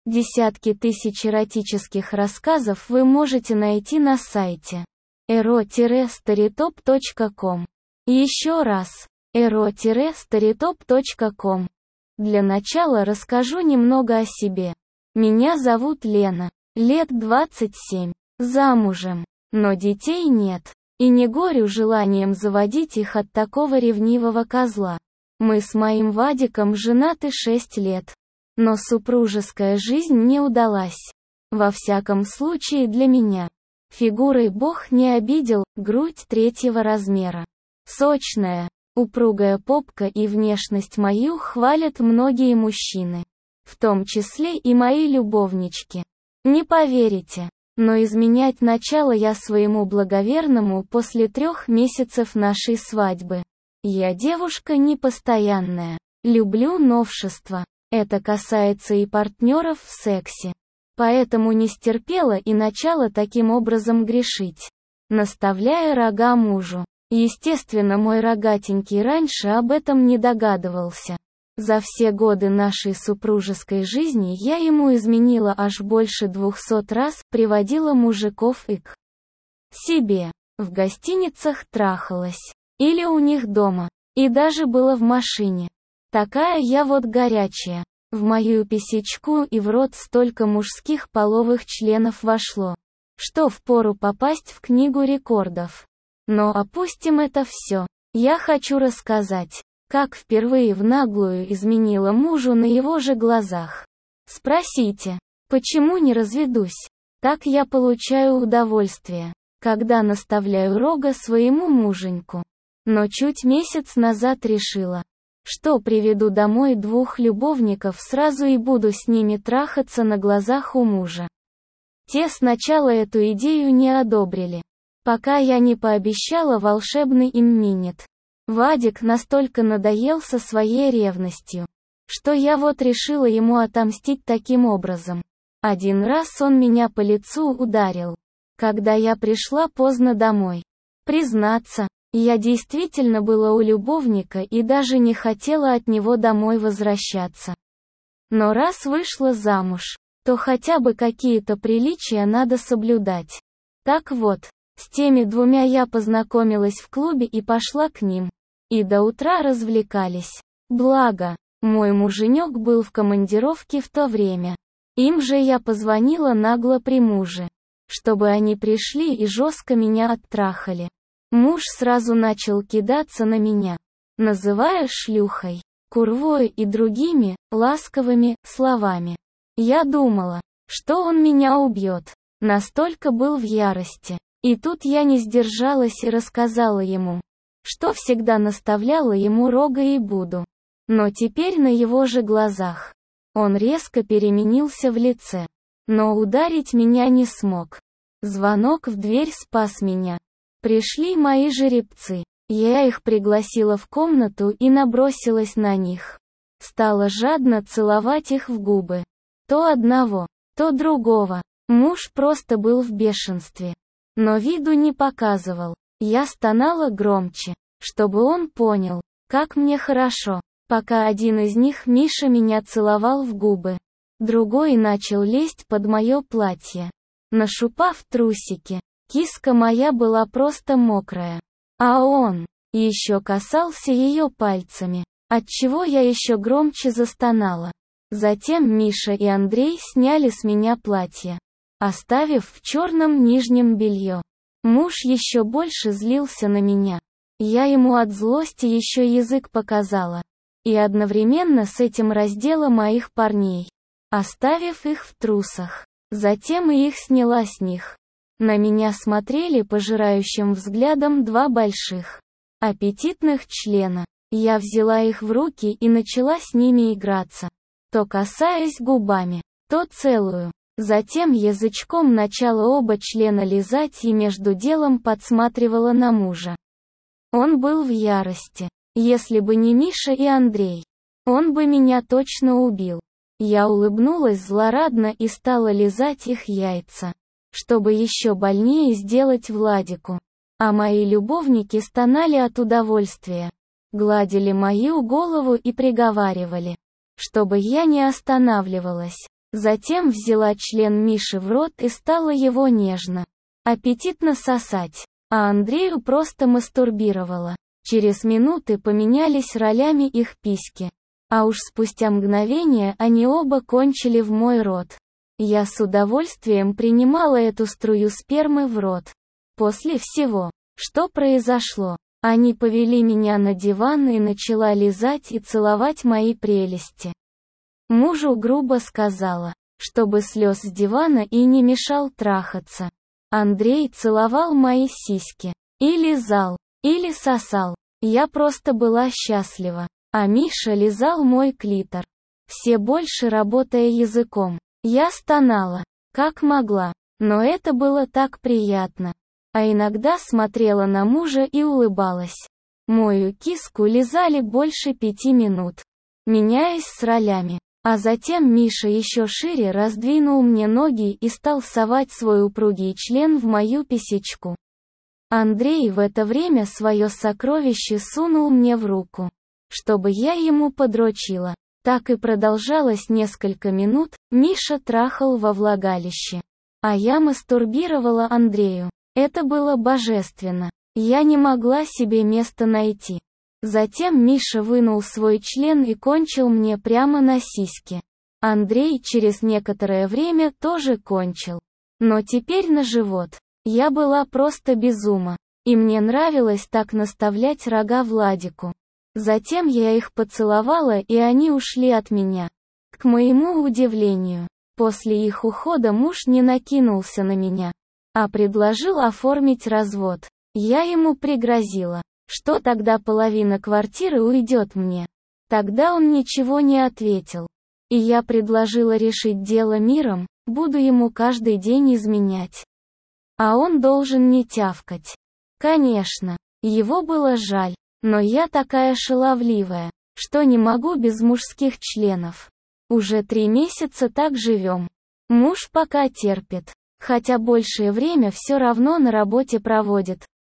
Десятки тысяч эротических рассказов вы можете найти на сайте ero-storytop.com. Еще раз, ero-storytop.com. Для начала расскажу немного о себе. Меня зовут Лена, лет 27, замужем, но детей нет. И не горю желанием заводить их от такого ревнивого козла. Мы с моим Вадиком женаты 6 лет. Но супружеская жизнь не удалась. Во всяком случае для меня. Фигурой Бог не обидел, грудь 3-го размера. Сочная, упругая попка и внешность мою хвалят многие мужчины. В том числе и мои любовнички. Не поверите, но изменять начало я своему благоверному после 3 месяцев нашей свадьбы. Я девушка непостоянная. Люблю новшества. Это касается и партнеров в сексе. Поэтому не стерпела и начала таким образом грешить, наставляя рога мужу. Естественно, мой рогатенький раньше об этом не догадывался. За все годы нашей супружеской жизни я ему изменила аж больше 200 раз, приводила мужиков и к себе. В гостиницах трахалась. Или у них дома. И даже было в машине. Такая я вот горячая. В мою писечку и в рот столько мужских половых членов вошло, что впору попасть в книгу рекордов. Но опустим это все. Я хочу рассказать, как впервые в наглую изменила мужу на его же глазах. Спросите, почему не разведусь? Так я получаю удовольствие, когда наставляю рога своему муженьку. Но чуть месяц назад решила, что приведу домой 2 любовников сразу и буду с ними трахаться на глазах у мужа. Те сначала эту идею не одобрили, пока я не пообещала волшебный им минет. Вадик настолько надоел со своей ревностью, что я вот решила ему отомстить таким образом. Один раз он меня по лицу ударил, когда я пришла поздно домой. Признаться, я действительно была у любовника и даже не хотела от него домой возвращаться. Но раз вышла замуж, то хотя бы какие-то приличия надо соблюдать. Так вот, с теми 2 я познакомилась в клубе и пошла к ним. И до утра развлекались. Благо, мой муженек был в командировке в то время. Им же я позвонила нагло при муже, чтобы они пришли и жестко меня оттрахали. Муж сразу начал кидаться на меня, называя шлюхой, курвой и другими, ласковыми, словами. Я думала, что он меня убьет, настолько был в ярости. И тут я не сдержалась и рассказала ему, что всегда наставляла ему рога и буду. Но теперь на его же глазах. Он резко переменился в лице, но ударить меня не смог. Звонок в дверь спас меня. Пришли мои жеребцы. Я их пригласила в комнату и набросилась на них. Стала жадно целовать их в губы. То одного, то другого. Муж просто был в бешенстве. Но виду не показывал. Я стонала громче, чтобы он понял, как мне хорошо. Пока один из них, Миша, меня целовал в губы. Другой начал лезть под мое платье, нашупав трусики. Киска моя была просто мокрая. А он еще касался ее пальцами, отчего я еще громче застонала. Затем Миша и Андрей сняли с меня платье, оставив в черном нижнем белье. Муж еще больше злился на меня. Я ему от злости еще язык показала. И одновременно с этим раздела моих парней, оставив их в трусах. Затем и их сняла с них. На меня смотрели пожирающим взглядом 2 больших, аппетитных члена. Я взяла их в руки и начала с ними играться. То касаясь губами, то целую. Затем язычком начала оба члена лизать и между делом подсматривала на мужа. Он был в ярости. Если бы не Миша и Андрей, он бы меня точно убил. Я улыбнулась злорадно и стала лизать их яйца, чтобы еще больнее сделать Владику. А мои любовники стонали от удовольствия, гладили мою голову и приговаривали, чтобы я не останавливалась. Затем взяла член Миши в рот и стала его нежно, аппетитно сосать. А Андрею просто мастурбировала. Через минуты поменялись ролями их письки. А уж спустя мгновение они оба кончили в мой рот. Я с удовольствием принимала эту струю спермы в рот. После всего, что произошло, они повели меня на диван и начала лизать и целовать мои прелести. Мужу грубо сказала, чтобы слез с дивана и не мешал трахаться. Андрей целовал мои сиськи. И лизал, или сосал. Я просто была счастлива. А Миша лизал мой клитор. Все больше работая языком. Я стонала, как могла. Но это было так приятно. А иногда смотрела на мужа и улыбалась. Мою киску лизали больше 5 минут, меняясь с ролями. А затем Миша еще шире раздвинул мне ноги и стал совать свой упругий член в мою писечку. Андрей в это время свое сокровище сунул мне в руку, чтобы я ему подрочила. Так и продолжалось несколько минут, Миша трахал во влагалище. А я мастурбировала Андрею. Это было божественно. Я не могла себе места найти. Затем Миша вынул свой член и кончил мне прямо на сиськи. Андрей через некоторое время тоже кончил. Но теперь на живот. Я была просто без ума. И мне нравилось так наставлять рога Владику. Затем я их поцеловала, и они ушли от меня. К моему удивлению, после их ухода муж не накинулся на меня, а предложил оформить развод. Я ему пригрозила, что тогда половина квартиры уйдет мне. Тогда он ничего не ответил. И я предложила решить дело миром, буду ему каждый день изменять. А он должен не тявкать. Конечно, его было жаль, но я такая шаловливая, что не могу без мужских членов. Уже 3 месяца так живем. Муж пока терпит, хотя большее время все равно на работе проводит.